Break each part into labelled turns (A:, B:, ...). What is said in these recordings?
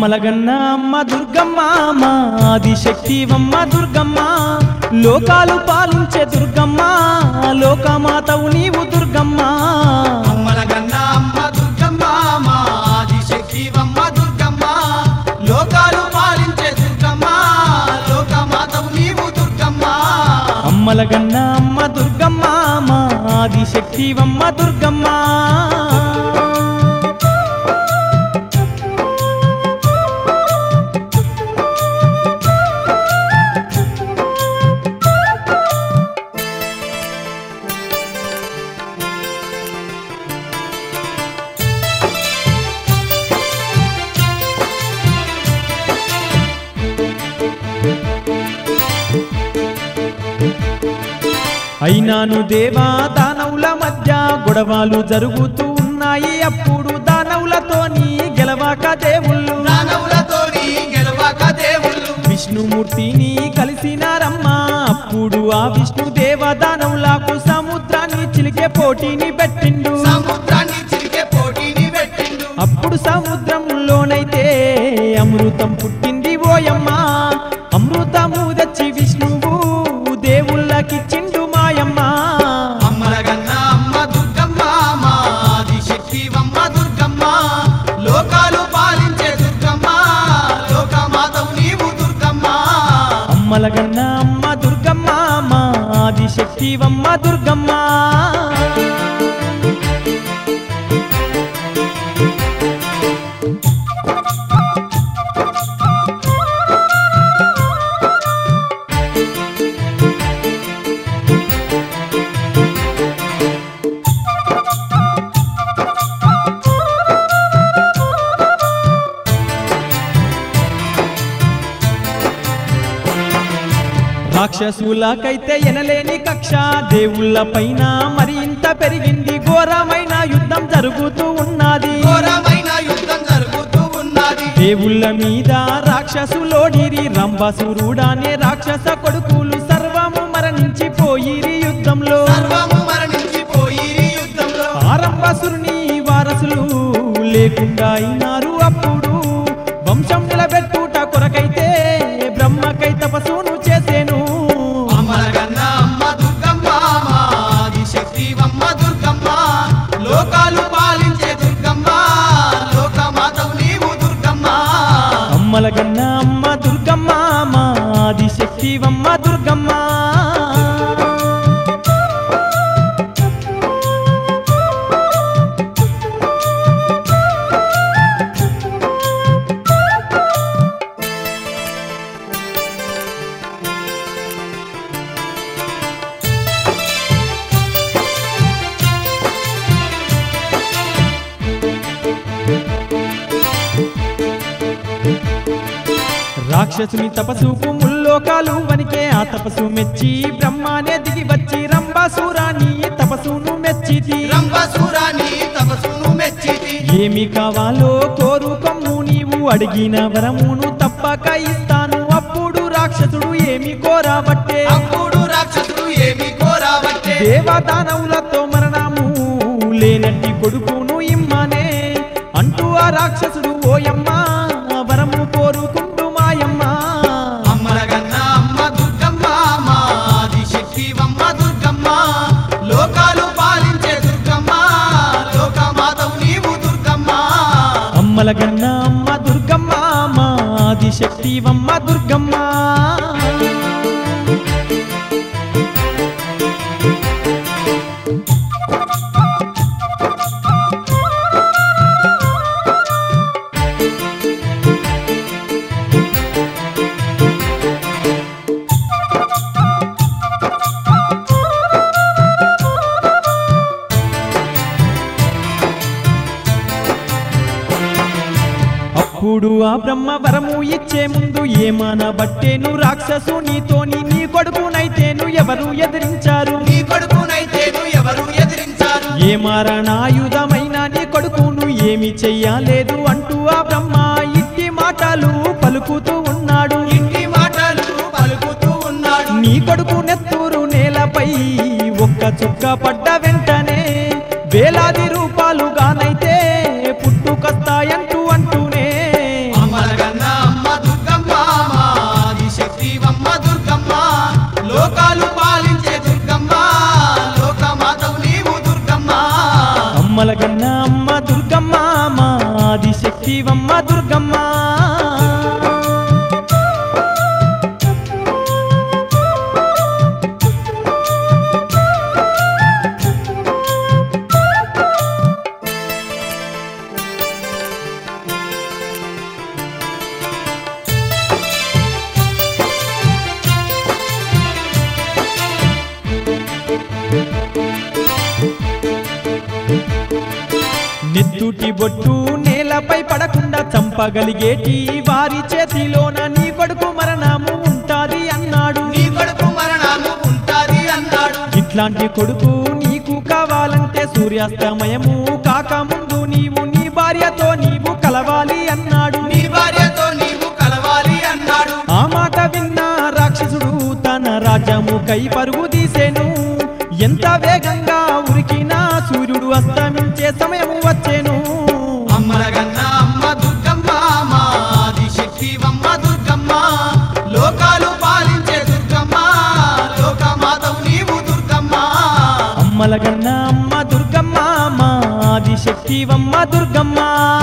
A: అమ్మలగన్న అమ్మ దుర్గమ్మ మా ఆదిశక్తివమ్మ దుర్గమ్మ లోకాలు పాలించే దుర్గమ్మ లోకమాతవు నీవు దుర్గమ్మ
B: అమ్మలగన్న అమ్మ దుర్గమ్మ మా ఆదిశక్తివమ్మ దుర్గమ్మ లోకాలు పాలించే దుర్గమ్మ లోకమాతవు నీవు దుర్గమ్మ
A: అమ్మలగన్న అమ్మ దుర్గమ్మ మా ఆదిశక్తివమ్మ దుర్గమ్మ అయినాను దేవా దానవుల మధ్య గొడవలు జరుగుతూ ఉన్నాయి అప్పుడు దానవులతోని గెలవాక దేవుళ్ళు విష్ణుమూర్తిని కలిసినారమ్మా అప్పుడు ఆ విష్ణుదేవ దానవులకు సముద్రాన్ని చిలికే పోటీని పెట్టిండు అప్పుడు సముద్రంలోనైతే అమృతం పుట్టింది ఓయమ్మా అమృతము తెచ్చి విష్ణువు దేవుళ్ళకిచ్చిండు మాయమ్మ
B: అమ్మలగన్న అమ్మ దుర్గమ్మ మా ఆదిశక్తివమ్మ దుర్గమ్మ లోకాలు పాలించే దుర్గమ్మ లోకమాతవు నీవు దుర్గమ్మ
A: అమ్మలగన్న అమ్మ దుర్గమ్మ మా ఆదిశక్తివమ్మ దుర్గమ్మ రాక్షసులకైతే ఎనలేని కక్ష దేవుళ్ళ పైన మరి ఇంత పెరిగింది ఘోరమైన యుద్ధం జరుగుతూ ఉన్నది దేవుళ్ళ మీద రాక్షసులోడిరి రంభాసురుడానే రాక్షస కొడుకులు సర్వము మరణించిపోయిరి యుద్ధంలో ఆ రంభాసురుని వారసులు లేకుండా అయినారు అప్పుడు వంశం నిలబెట్టుట కొరకైతే బ్రహ్మకై తపస్సును చేసేను
B: అమ్మలగన్న అమ్మ దుర్గమ్మ మా ఆదిశక్తివమ్మ దుర్గమ్మ లోకాలు పాలించే దుర్గమ్మ లోకమాతవు నీవు దుర్గమ్మ
A: అమ్మలగన్న అమ్మ దుర్గమ్మ మా ఆదిశక్తివమ్మ దుర్గమ్మ రాక్షసుని తపస్సుకు ముల్లోకాలు వనికే ఆ తపస్సు మెచ్చి బ్రహ్మానే దిగి వచ్చి రంభాసురాని తపస్సును మెచ్చితి ఏమి కావాలో కోరుకొమ్ము నీవు అడిగిన వరమును తప్పక ఇస్తాను అప్పుడు రాక్షసుడు ఏమి కోరాబట్టే దేవదానవులతో మరణము లేనట్టి కొడుకును ఇమ్మనే అంటూ ఆ రాక్షసుడు ఓయమ్మ వరము కోరుకుంటూ మాయమ్మ
B: అమ్మలగన్న అమ్మ దుర్గమ్మ మా ఆదిశక్తివమ్మ దుర్గమ్మ లోకాలు పాలించే దుర్గమ్మ లోకమాతవు నీవు దుర్గమ్మ
A: అమ్మలగన్న అమ్మ దుర్గమ్మ మా ఆదిశక్తివమ్మ దుర్గమ్మ అప్పుడు ఆ బ్రహ్మ వరము ఇచ్చే ముందు ఏమనబట్టేను రాక్షసునితోని నీ కొడుకునైతేను ఎవరు ఎదిరించారు ఏ మారణాయుధమైన నీ కొడుకును ఏమి చెయ్యలేదు అంటూ ఆ బ్రహ్మ ఇట్టి మాటలు పలుకుతూ ఉన్నాడు నీ కొడుకు నెత్తూరు నేలపై ఒక్క చుక్క పడ్డ వెంటనే వేలాది రూపాలుగానైతే పుట్టుకొస్తాయంటూ అంటూనే
B: అమరగా దుర్గమ్మ లోకాలు పాలించే దుర్గమ్మ లోకమాతవు నీవు దుర్గమ్మ
A: అమ్మల కన్నా అమ్మ దుర్గమ్మ మా ఆదిశక్తివమ్మ దుర్గమ్మ నెత్తుటి బొట్టు నేలపై పడకుండా చంపగలిగేటి వారి చేతిలోన నీ కొడుకు మరణము ఉంటాది అన్నాడు
B: నీ కొడుకు మరణము ఉంటాది అన్నాడు
A: ఇట్లాంటి కొడుకు నీకు కావాలంటే సూర్యాస్తమయము కాకముందు నీవు నీ భార్యతో నీవు కలవాలి అన్నాడు
B: నీ భార్యతో నీవు కలవాలి అన్నాడు
A: ఆ మాట విన్న రాక్షసుడు తన రాజ్యము కై పరుగు తీసేను ఎంత వేగంగా ఉరికినా సూర్యుడు అస్తమించే సమయము వచ్చేను
B: అమ్మలగన్న అమ్మ దుర్గమ్మ మా ఆదిశక్తివమ్మ దుర్గమ్మ లోకాలు పాలించే దుర్గమ్మ లోకమాతవు నీవు దుర్గమ్మ
A: అమ్మల కన్నా అమ్మ దుర్గమ్మ మా ఆదిశక్తివమ్మ దుర్గమ్మ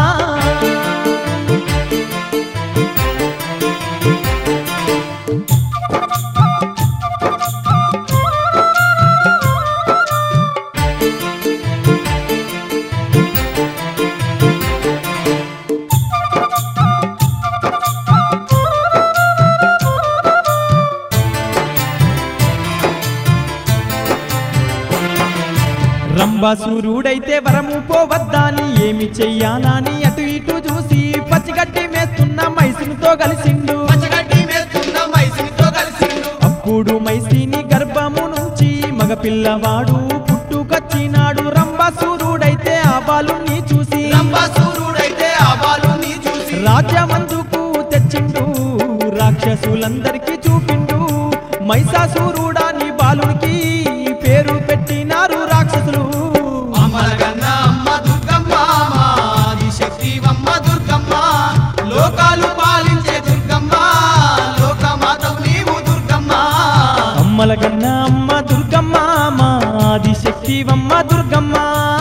A: రంభాసురుడైతే వరము పోవద్దాని ఏమి చెయ్యాలని అటు ఇటు చూసి పచ్చిగడ్డి మేస్తున్న మైసునితో కలిసిండు
B: పచ్చగడ్డి మేస్తున్న మైసినితో కలిసిండు
A: అప్పుడు మైసిని గర్భము నుంచి మగపిల్లవాడు పుట్టుకొచ్చినాడు రంభాసురుడైతే ఆ బాలుని చూసి
B: రంభాసురుడైతే ఆ బాలుని చూసి
A: రాజ్యమందుకు తెచ్చిండు రాక్షసులందరికీ చూపిండు మైసాసురుడాని బాలునికి పేరు పెట్టినారు రాక్షసులు
B: అమ్మలగన్న అమ్మ దుర్గమ్మ మా ఆదిశక్తివమ్మ దుర్గమ్మ లోకాలు పాలించే దుర్గమ్మ లోకమాతవు నీవు దుర్గమ్మ
A: అమ్మల కన్నా అమ్మ దుర్గమ్మ మా ఆదిశక్తివమ్మ దుర్గమ్మ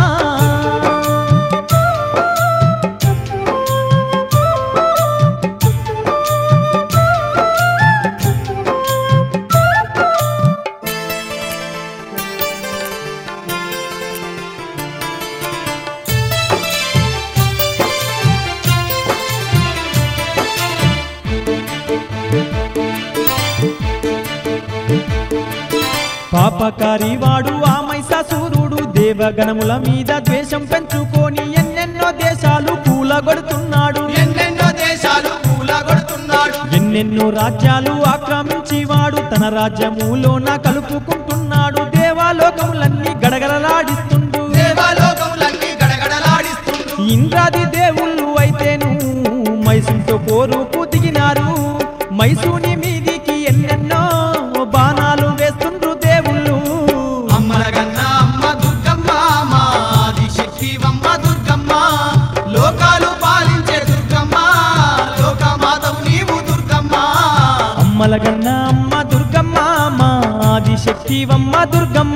A: పాపకారి వాడు ఆ మైసాసురుడు దేవగణముల మీద ద్వేషం పెంచుకొని ఎన్నెన్నో దేశాలు కూలగొడుతున్నాడు
B: ఎన్నెన్నో దేశాలు కూలగొడుతున్నాడు
A: ఎన్నెన్నో రాజ్యాలు ఆక్రమించి వాడు తన రాజ్యములోన కలుపుకుంటున్నాడు దేవాలోకములన్నీ గడగడలాడిస్తుండు
B: దేవాలోకములన్నీ గడగడలాడిస్తుండు
A: ఇంద్రాది దేవుళ్ళు అయితేను మైసూతో పోరుకు దిగినారు మైసూని మీదికి ఎన్నెన్నో బాణాలు వేస్తుండ్రు దేవుళ్ళు
B: అమ్మలగన్న అమ్మ దుర్గమ్మ మా ఆదిశక్తివమ్మ దుర్గమ్మ లోకాలు పాలించే దుర్గమ్మ లోకమాతవు నీవు దుర్గమ్మ
A: అమ్మల కన్నా అమ్మ దుర్గమ్మ మా ఆదిశక్తివమ్మ దుర్గమ్మ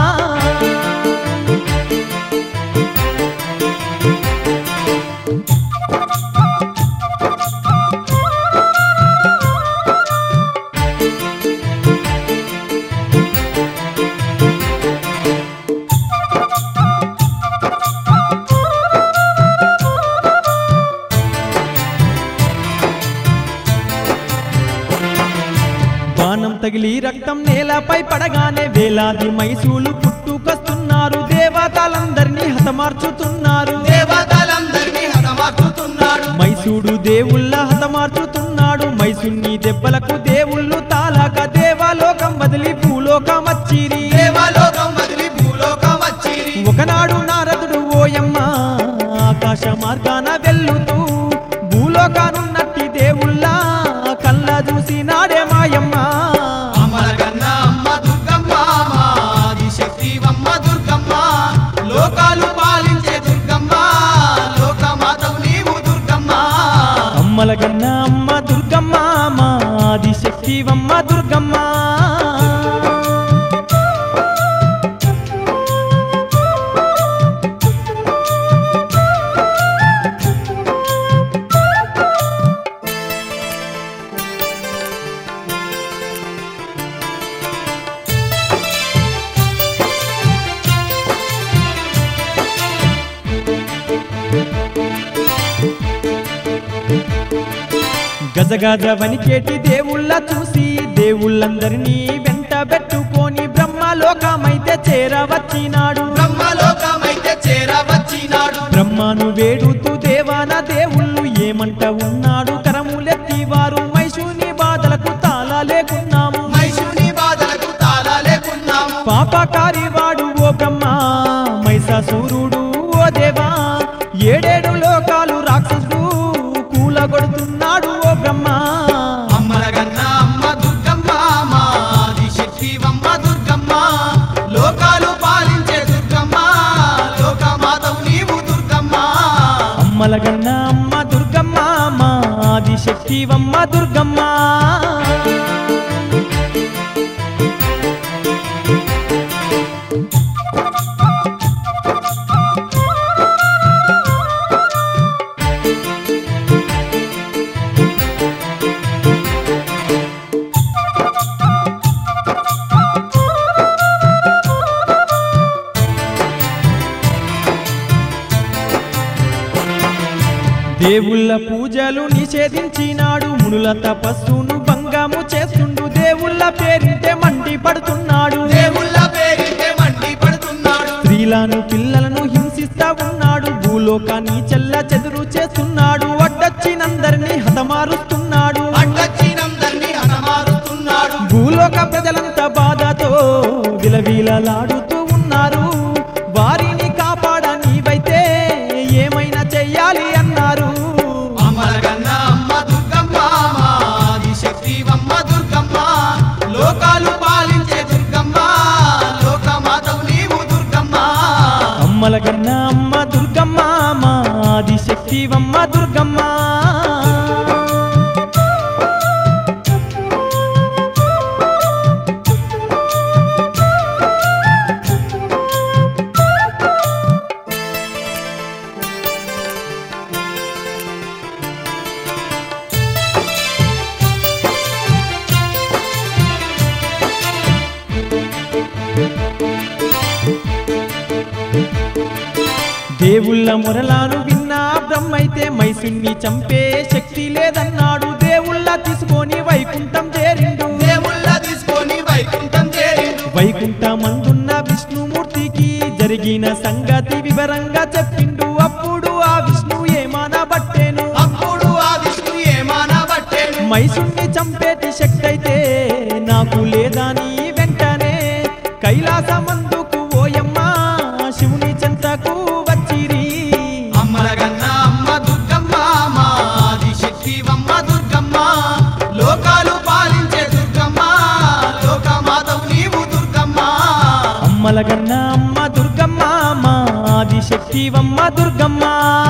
A: బాణం తగిలి రక్తం నేలపై పడగానే వేలాది మైసూలు పుట్టుకొస్తున్నారు దేవతలందరినీ హతమార్చుతున్నారు
B: దేవతలందరినీ హతమార్చుతున్నాడు
A: మైసూడు దేవుళ్ళ హతమార్చుతున్నాడు మైసూన్ని దెబ్బలకు దేవుళ్ళు తాలాక దేవలోకం వదిలి భూలోకం వచ్చిరి
B: దేవలోకం వదిలి భూలోకం వచ్చిరి
A: ఒకనాడు నారదుడు ఓయమ్మ ఆకాశ మార్గాన వెళ్ళుతూ భూలోకానున్నట్టి దేవుళ్ళ కళ్ళ చూసి నాడే మాయమ్మ
B: అమలగన్న అమ్మ దుర్గమ్మ మా ఆదిశక్తివమ్మ దుర్గమ్మ లోకాలు పాలించే దుర్గమ్మ లోకమాతవు నీవు దుర్గమ్మ
A: అమ్మల కన్నా అమ్మ దుర్గమ్మ మా ఆదిశక్తి ఆదిశక్తివమ్మ దుర్గమ్మ. గజగజ వనికేటి దేవుళ్ళ చూసి దేవుళ్ళందరినీ వెంట పెట్టుకొని బ్రహ్మలోకమైతే చేరవచ్చినాడు.
B: బ్రహ్మలోకమైతే చేరవచ్చినాడు.
A: బ్రహ్మను వేడుతూ దేవాన దేవుళ్ళు ఏమంట ఉన్నాడు. కరములెత్తి వారు మైషుని బాధలకు తాళలేకున్నాము.
B: మైషుని బాధలకు తాళలేకున్నాము.
A: పాపకారి వాడు ఓ బ్రహ్మ, మహిషాసురుడు ఓ దేవా, ఏడేడు లోకాలు రాక్షసుడు కూలగొడుతున్నాడు ఓ బ్రహ్మ.
B: అమ్మలగన్న అమ్మ దుర్గమ్మ మా ఆదిశక్తివమ్మ దుర్గమ్మ, లోకాలు పాలించే దుర్గమ్మ, లోకమాతవు నీవు దుర్గమ్మ.
A: అమ్మలగన్న అమ్మ దుర్గమ్మ మా ఆదిశక్తివమ్మ దుర్గమ్మ. దేవుళ్ళ పూజలు నిషేధించినాడు. మునుల తపస్సును భంగము చేస్తుండు. దేవుళ్ళ పేరింటే మండి పడుతున్నాడు.
B: దేవుళ్ళ పేరిటే మండి పడుతున్నాడు.
A: స్త్రీలను పిల్లలను హింసిస్తా ఉన్నాడు. భూలోకాన్ని చెల్ల చెదురు చేస్తున్నాడు. అడ్డొచ్చినందరినీ హతమారుస్తున్నాడు.
B: అడ్డొచ్చినందరినీ హతమారుస్తున్నాడు.
A: భూలోక ప్రజలంతా బాధతో విలవిలలాడుతూ ఉన్నారు. వారిని కాపాడ నీవైతే ఏమైనా చెయ్యాలి అన్నారు.
B: అమ్మలగన్న అమ్మ దుర్గమ్మ మా ఆదిశక్తివమ్మ దుర్గమ్మ, లోకాలు పాలించే దుర్గమ్మ, లోకమాతవు నీవు దుర్గమ్మ.
A: అమ్మలగన్న అమ్మ దుర్గమ్మ మా ఆదిశక్తివమ్మ దుర్గమ్మ. దేవుళ్ళ మొరలాను విన్నా బ్రహ్మైతే మైసుని చంపే శక్తి లేదన్నాడు. దేవుళ్ళ తీసుకొని వైకుంఠం చేరిండు.
B: దేవుళ్ళ తీసుకొని వైకుంఠం చేరిండు.
A: వైకుంఠమందున్న విష్ణుమూర్తికి జరిగిన సంగతి వివరంగా చెప్పిండు. అప్పుడు ఆ విష్ణు ఏమానబట్టేను.
B: అప్పుడు ఆ విష్ణు ఏమానబట్టేను.
A: మైసుని చంపేటి శక్తి అయితే నాకు లేదని వెంటనే కైలాసమందుకు ఓయమ్మ శివుని చెంతకు వచ్చిరి.
B: అమ్మలగన్న అమ్మ దుర్గమ్మ మా ఆదిశక్తివమ్మ దుర్గమ్మ, లోకాలు పాలించే దుర్గమ్మ, లోకమాతవు నీవు దుర్గమ్మ.
A: అమ్మలగన్న అమ్మ దుర్గమ్మ మా ఆదిశక్తివమ్మ దుర్గమ్మ.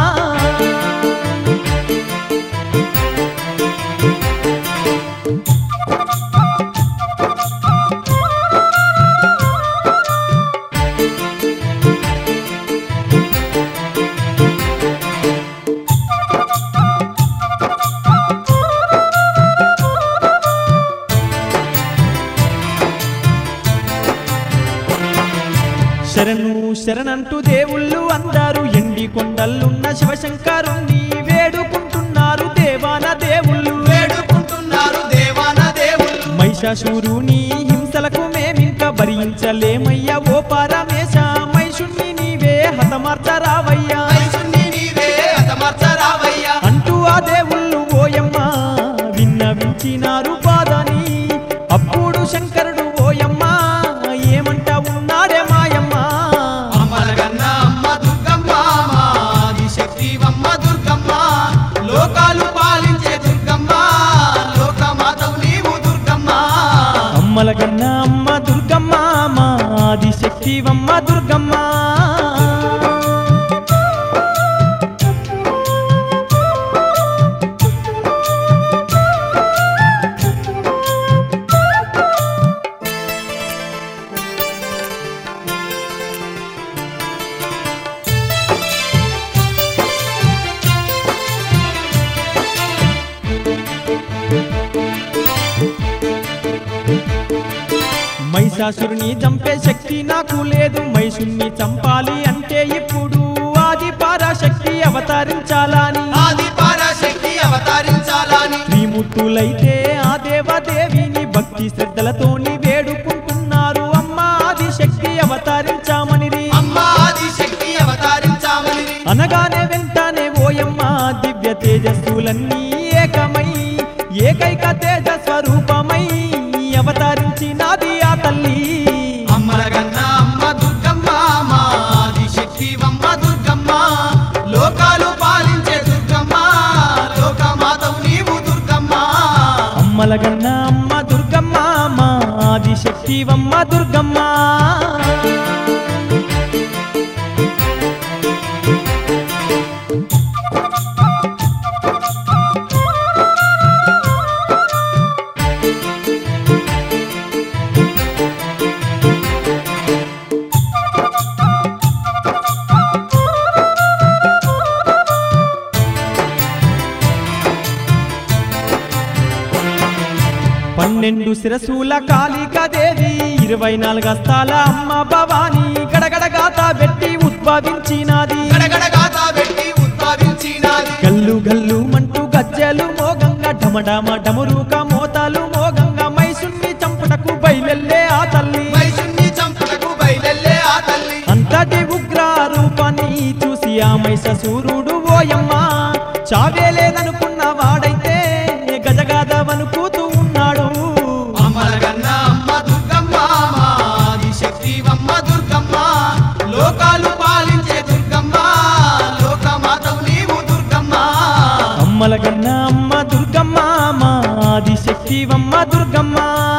A: శరణు శరణంటూ దేవుళ్ళు అందరూ ఎండి కొండలున్న శివశంకరుణ్ణి వేడుకుంటున్నారు. దేవాన దేవుళ్ళు
B: వేడుకుంటున్నారు. దేవాన దేవుళ్ళు
A: మహిషాసురుని హింసలకు మేమింక భరించలేమయ్యా ఓ పరమేశ. మైషుణ్ణి నీవే హతమార్చరావయ్యా.
B: మైషుణ్ణి నీవే హతమార్చరావయ్యా.
A: అంటూ ఆ దేవుళ్ళు ఓయమ్మ విన్నవించినారు బాధని. అప్పుడు శంకరుడు ఓయమ్మ ఏమంట ఉన్నాడే మాయమ్మ.
B: అమ్మలగన్న అమ్మ దుర్గమ్మ మా ఆదిశక్తివమ్మ దుర్గమ్మ, లోకాలు పాలించే దుర్గమ్మ, లోకమాతవు నీవు దుర్గమ్మ.
A: అమ్మలగన్న అమ్మ దుర్గమ్మ మా ఆదిశక్తివమ్మ దుర్గమ్మ. మహిషాసురుని చంపే శక్తి నాకు లేదు, మహిషుణ్ణి చంపాలి అంటే ఇప్పుడు ఆది పరాశక్తి అవతరించాలని,
B: ఆది పరాశక్తి అవతరించాలని
A: త్రిమూర్తులైతే ఆ దేవదేవిని భక్తి శ్రద్ధలతోని వేడుకుంటున్నారు. అమ్మ ఆదిశక్తి అవతరించామని,
B: అమ్మ ఆదిశక్తి అవతరించామని
A: అనగానే వెంటనే ఓయమ్మ దివ్య తేజస్సులన్నీ ఏకమై ఏకైక తేజ స్వరూపమై అవతరించినది ఆ తల్లి.
B: అమ్మలగన్న అమ్మ దుర్గమ్మ మా ఆదిశక్తివమ్మ దుర్గమ్మ, లోకాలు పాలించే దుర్గమ్మ, లోకమాతవు నీవు దుర్గమ్మ.
A: అమ్మలగన్న అమ్మ దుర్గమ్మ మా ఆదిశక్తివమ్మ దుర్గమ్మ. పన్నెండు శిరసుల కాళికాదేవి 24 హస్తాల అమ్మ భవాని గడగడగాత పెట్టి ఉద్భవించినది,
B: గడగడగాత పెట్టి ఉద్భవించినది.
A: గల్లు గల్లు మంటూ గజ్జెలు మోగంగా ఢమఢమ డమురుక మోతలు మోగంగా మహిషుణ్ణి చంపుటకు బయలెల్లే ఆ తల్లి,
B: మహిషుణ్ణి చంపుటకు బయలెల్లే ఆ తల్లి.
A: అంతటి ఉగ్ర రూపాన్ని చూసి ఆ మహిషాసురుడు ఓయమ్మ చావేలేదనుకున్న వాడైతే గజగాదవనుకుతూ ఉన్నాడు.
B: అమ్మలగన్న అమ్మ దుర్గమ్మ మా ఆదిశక్తివమ్మ దుర్గమ్మ, లోకాలు పాలించే దుర్గమ్మ, లోకమాతవు నీవు దుర్గమ్మ.
A: అమ్మలగన్న అమ్మ దుర్గమ్మ మా ఆదిశక్తివమ్మ దుర్గమ్మ.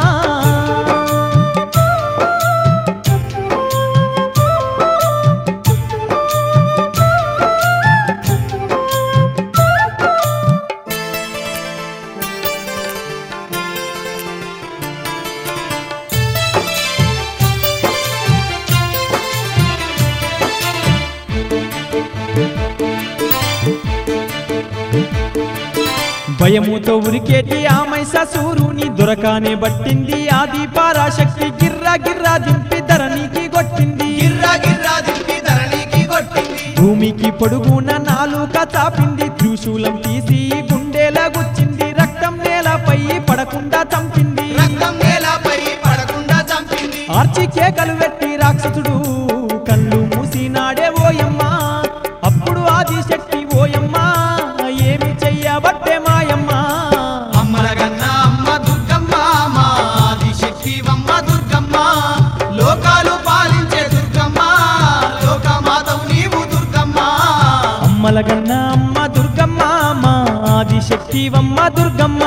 A: భయముతో ఉరికేటి ఆ మహిషాసురుని దొరకానే బట్టింది ఆది పరాశక్తి, గిర్రా గిర్రా దింపి ధరణికి కొట్టింది,
B: గిర్రా గిర్రా దింపి ధరణికి కొట్టింది.
A: భూమికి పొడుగున నాలుక చాపింది, త్రిశూలం తీసి గుండెల గుచ్చింది, రక్తం నేలపై పడకుండా చంపింది,
B: రక్తం నేలపై పడకుండా చంపింది.
A: ఆర్చి కేకలు పెట్టి రాక్షసుడు కళ్ళు మూసినాడే ఓయమ్మ, అప్పుడు ఆదిశక్తి ఓయమ్మ ఏమి చెయ్యబట్టే మాయమ్మ.
B: అమ్మలగన్న అమ్మ దుర్గమ్మ మా ఆదిశక్తివమ్మ దుర్గమ్మ, లోకాలు పాలించే దుర్గమ్మ, లోకమాతవు నీవు దుర్గమ్మ.
A: అమ్మలగన్న అమ్మ దుర్గమ్మ మా ఆదిశక్తివమ్మ దుర్గమ్మ.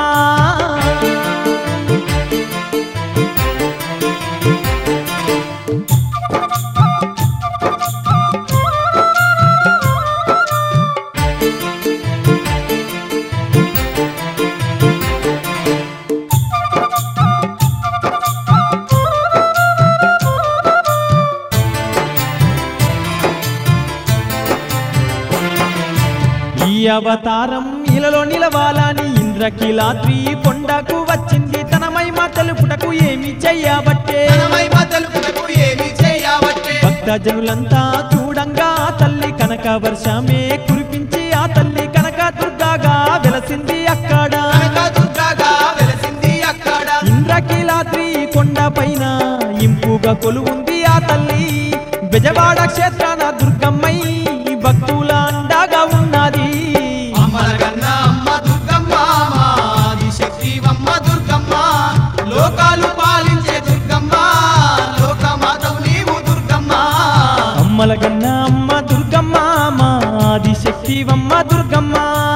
A: ఈ అవతారం ఇలలో నిలవాలని ఇంద్రకీలాద్రి కొండకు వచ్చింది, తన మహిమ తెలుపుటకు ఏమి చెయ్యబట్టే,
B: తన మహిమ తెలుపుటకు ఏమి చేయబట్టే.
A: భక్తజనులంతా చూడంగా ఆ తల్లి కనక వర్షమే కురిపించి ఆ తల్లి కనక దుర్గాగా వెలసింది అక్కడ,
B: కనక దుర్గగా వెలసింది అక్కడ.
A: ఇంద్రకీలాద్రి కొండ పైన ఇంపుగా కొలువుంది ఆ తల్లి, బెజవాడ క్షేత్రాన దుర్గమ్మై భక్తుల అండగా ఉన్నది.
B: అమ్మలగన్న అమ్మ దుర్గమ్మ మా ఆదిశక్తివమ్మ దుర్గమ్మ, లోకాలు పాలించే దుర్గమ్మ, లోకమాతవు నీవు దుర్గమ్మ.
A: అమ్మలగన్న అమ్మ దుర్గమ్మ మా ఆదిశక్తివమ్మ దుర్గమ్మ.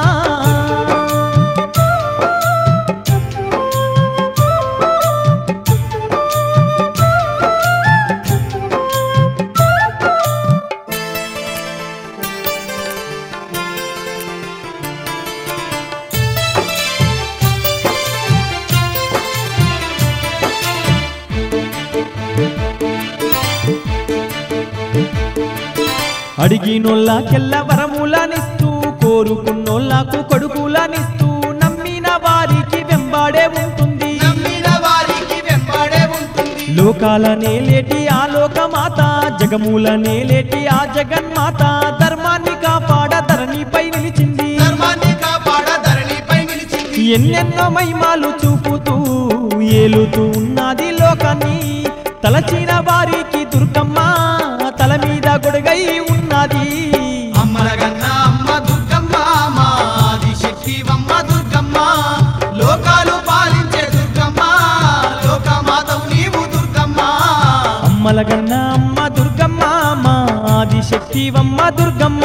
A: అడిగినోళ్ళకెల్ల వరములనిస్తూ కోరుకున్నోళ్ళకు కొడుకులనిస్తూ నమ్మిన వారికి వెంబాడే ఉంటుంది,
B: నమ్మిన వారికి వెంబడే ఉంటుంది.
A: లోకాల నేలేటి ఆ లోకమాత జగమూల నేలేటి ఆ జగన్మాత ధర్మాన్ని కాపాడ ధరణిపై నిలిచింది
B: ధర్మాన్ని కాపాడ ధరణిపై నిలిచింది
A: ఎన్నెన్నో మహిమాలు చూపుతూ ఏలుతూ ఉన్నది లోకాన్ని తలచిన వారికి దుర్గమ్మ తల మీద గొడుగై ఉన్నది
B: అమ్మల గన్నా అమ్మ దుర్గమ్మ మా ఆదిశక్తివమ్మ దుర్గమ్మ లోకాలు పాలించే దుర్గమ్మ లోకమాతవు నీవు దుర్గమ్మ
A: అమ్మలగన్న అమ్మ దుర్గమ్మ మా ఆదిశక్తివమ్మ దుర్గమ్మ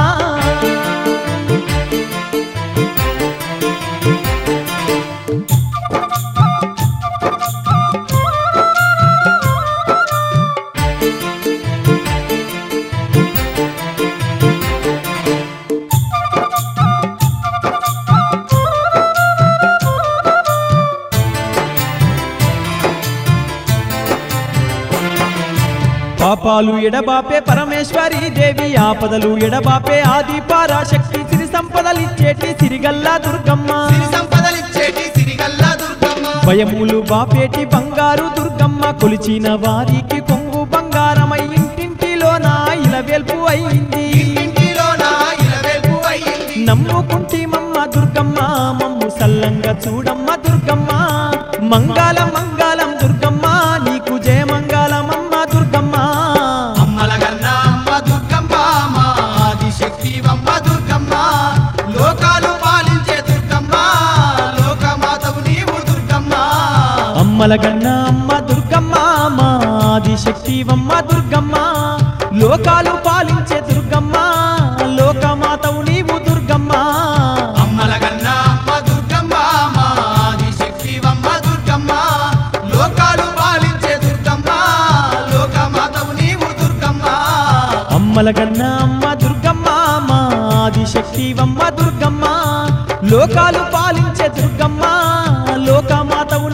A: పాపాలు ఎడబాపే పరమేశ్వరి దేవి ఆపదలు ఎడబాపే ఆది పరాశక్తి సిరి సంపదలిచ్చేటి సిరిగల్లా దుర్గమ్మ
B: సిరి సంపదలిచ్చేటి సిరిగల్లా దుర్గమ్మ
A: భయములు బాపేటి బంగారు దుర్గమ్మ కొలిచిన వారికి కొంగు బంగారమై ఇంటింటిలోన ఇలవేల్పు అయింది
B: ఇంటింటిలోన ఇలవేల్పు అయింది
A: నమ్ముకుంటిమమ్మ దుర్గమ్మ మమ్ము సల్లంగా చూడమ్మ దుర్గమ్మ మంగళం మంగళం దుర్గమ్మ నీకు జయ మంగళమమ్మ దుర్గమ్మ
B: అమ్మల గన్నా అమ్మ దుర్గమ్మ మా ఆదిశక్తివమ్మ దుర్గమ్మ లోకాలు పాలించే దుర్గమ్మ లోకమాతవు నీవు దుర్గమ్మ
A: అమ్మలగన్న అమ్మ దుర్గమ్మ మా ఆదిశక్తివమ్మ దుర్గమ్మ లోకాలు పాలించే దుర్గమ్మ లోకమాతవు నీవు దుర్గమ్మ
B: అమ్మల గన్నా అమ్మ దుర్గమ్మ మా ఆదిశక్తివమ్మ దుర్గమ్మ లోకాలు పాలించే దుర్గమ్మ లోకమాతవు నీవు దుర్గమ్మ
A: అమ్మలగన్న అమ్మ దుర్గమ్మ మా ఆదిశక్తివమ్మ దుర్గమ్మ లోకాలు పాలించే దుర్గమ్మ లోకమాతవు